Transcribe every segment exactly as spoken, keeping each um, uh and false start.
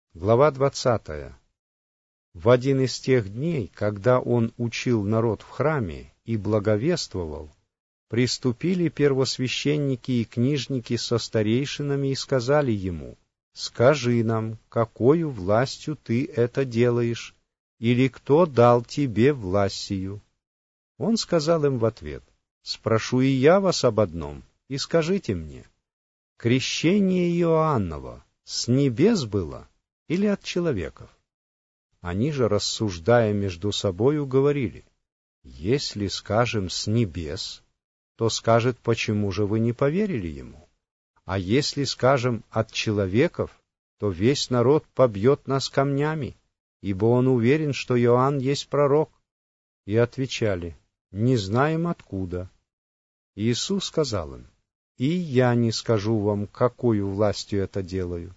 Глава двадцатая. В один из тех дней, когда он учил народ в храме и благовествовал, приступили первосвященники и книжники со старейшинами и сказали ему: «Скажи нам, какою властью ты это делаешь, или кто дал тебе власть сию?» Он сказал им в ответ: «Спрошу и я вас об одном, и скажите мне, крещение Иоанново с небес было или от человеков?» Они же, рассуждая между собою, говорили: «Если скажем с небес, то скажет, почему же вы не поверили ему? А если скажем от человеков, то весь народ побьет нас камнями, ибо он уверен, что Иоанн есть пророк». И отвечали: «Не знаем откуда». Иисус сказал им: «И я не скажу вам, какою властью это делаю».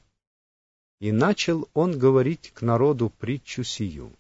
И начал он говорить к народу притчу сию.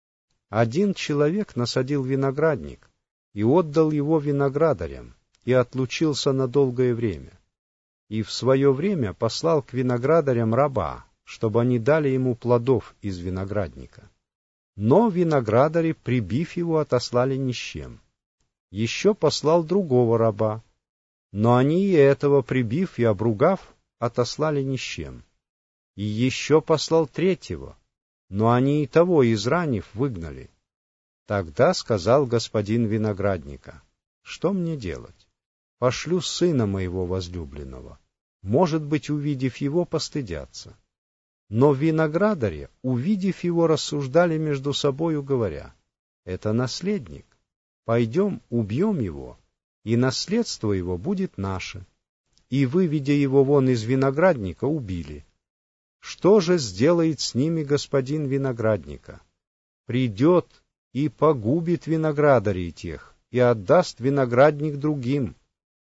Один человек насадил виноградник и отдал его виноградарям, и отлучился на долгое время. И в свое время послал к виноградарям раба, чтобы они дали ему плодов из виноградника. Но виноградари, прибив его, отослали ни с чем. Еще послал другого раба, но они и этого, прибив и обругав, отослали ни с чем. И еще послал третьего, но они и того, изранив, выгнали. Тогда сказал господин виноградника: «Что мне делать? Пошлю сына моего возлюбленного. Может быть, увидев его, постыдятся». Но виноградари, увидев его, рассуждали между собою, говоря: «Это наследник. Пойдем, убьем его, и наследство его будет наше». И, выведя его вон из виноградника, убили. Что же сделает с ними господин виноградника? Придет и погубит виноградарей тех, и отдаст виноградник другим.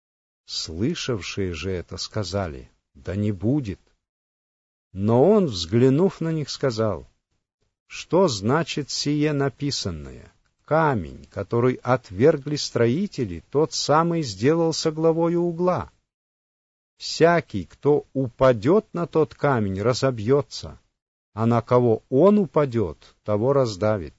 Слышавшие же это сказали: «Да не будет». Но он, взглянув на них, сказал: «Что значит сие написанное? Камень, который отвергли строители, тот самый сделался главою угла. Всякий, кто упадет на тот камень, разобьется, а на кого он упадет, того раздавит».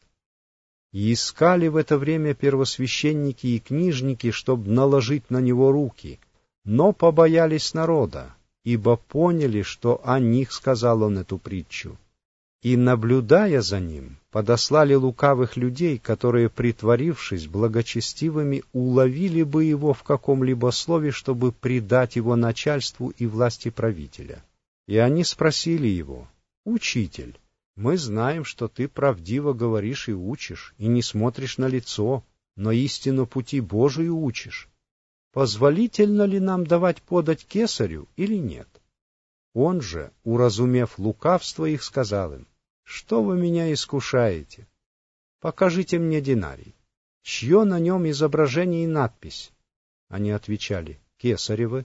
И искали в это время первосвященники и книжники, чтобы наложить на него руки, но побоялись народа, ибо поняли, что о них сказал он эту притчу. И, наблюдая за ним, подослали лукавых людей, которые, притворившись благочестивыми, уловили бы его в каком-либо слове, чтобы предать его начальству и власти правителя. И они спросили его: «Учитель, мы знаем, что ты правдиво говоришь и учишь, и не смотришь на лицо, но истину пути Божию учишь. Позволительно ли нам давать подать кесарю или нет?» Он же, уразумев лукавство их, сказал им: «Что вы меня искушаете? Покажите мне динарий. Чье на нем изображение и надпись?» Они отвечали: «Кесаревы».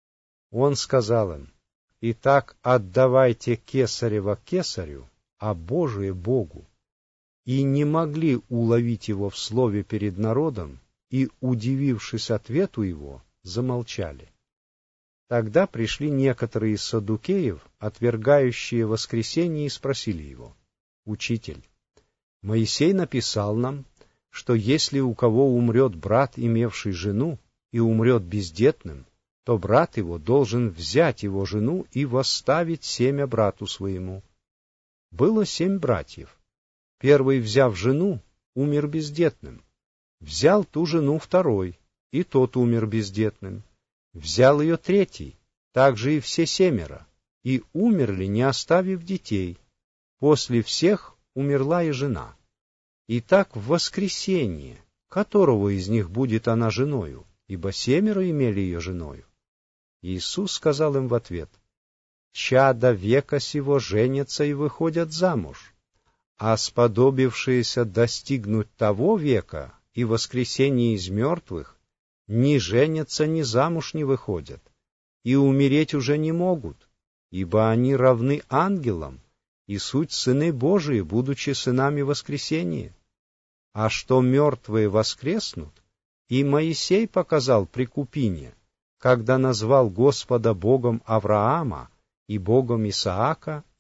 Он сказал им: «Итак, отдавайте кесарева кесарю, а Божие Богу». И не могли уловить его в слове перед народом, и, удивившись ответу его, замолчали. Тогда пришли некоторые из саддукеев, отвергающие воскресение, и спросили его: «Учитель, Моисей написал нам, что если у кого умрет брат, имевший жену, и умрет бездетным, то брат его должен взять его жену и восставить семя брату своему. Было семь братьев. Первый, взяв жену, умер бездетным. Взял ту жену второй, и тот умер бездетным. Взял ее третий, также и все семеро, и умерли, не оставив детей. После всех умерла и жена. Итак, в воскресенье, которого из них будет она женою, ибо семеро имели ее женою?» Иисус сказал им в ответ: «Чада века сего женятся и выходят замуж, а сподобившиеся достигнуть того века и воскресения из мертвых ни женятся, ни замуж не выходят, и умереть уже не могут, ибо они равны ангелам, и суть сыны Божии, будучи сынами воскресения. А что мертвые воскреснут, и Моисей показал при Купине, когда назвал Господа Богом Авраама и Богом Исаака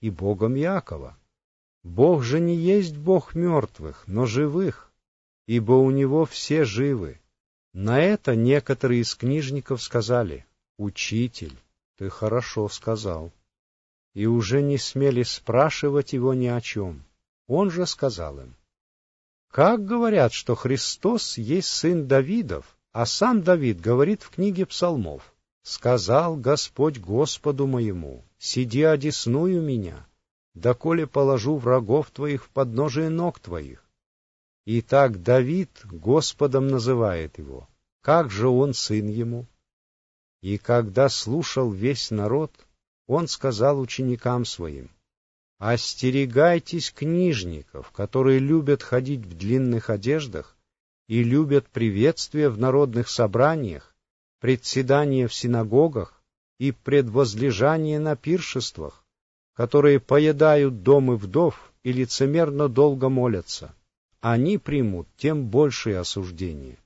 и Богом Иакова. Бог же не есть Бог мертвых, но живых, ибо у Него все живы». На это некоторые из книжников сказали: «Учитель, ты хорошо сказал», и уже не смели спрашивать Его ни о чем. Он же сказал им: «Как говорят, что Христос есть сын Давидов, а сам Давид говорит в книге Псалмов: сказал Господь Господу моему: сиди одесную меня, доколе положу врагов твоих в подножие ног твоих. Итак, Давид Господом называет его, как же он сын ему?» И когда слушал весь народ, он сказал ученикам своим: «Остерегайтесь книжников, которые любят ходить в длинных одеждах и любят приветствия в народных собраниях, председания в синагогах и предвозлежание на пиршествах, которые поедают домы вдов и лицемерно долго молятся. Они примут тем большее осуждение.